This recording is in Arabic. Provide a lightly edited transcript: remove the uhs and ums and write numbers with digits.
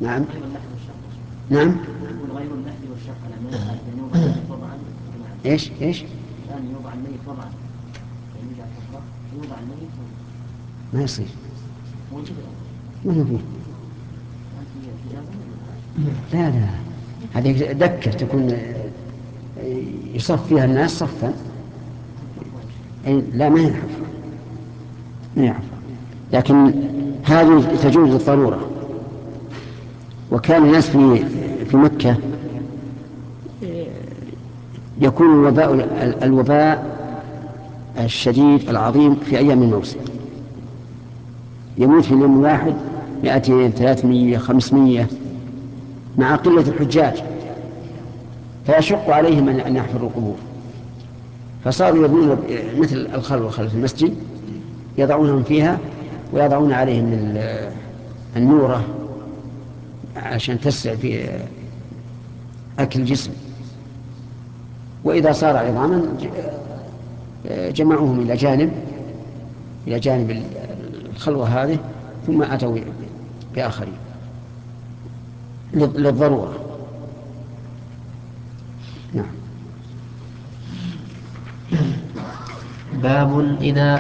نعم. نعم. غير اللحد والشق لما يوضع الميت طبعا. ايش الآن يوضع الميت طبعا، يعني يوضع الحفرة يوضع الميت ما يصير. موجود ما هو فيه. لا هذه دكة تكون يصف فيها الناس صفا. لا ما هي الحفرة، ما هي حفرة، لكن هذه تجوز للضرورة. وكان الناس في مكة يكون الوباء الشديد العظيم في أيام الموسم، يموت في اليوم الواحد 200 300 500 مع قلة الحجاج، فيشق عليهم أن يحفروا القبور، فصاروا يبنون مثل الخلوة خلف المسجد، يضعونهم فيها ويضعون عليهم النورة عشان تسرع في أكل الجسم، وإذا صار عظاما جمعوهم إلى جانب الخلوة هذه، ثم أتوا بآخرين للضرورة. نعم. باب إذا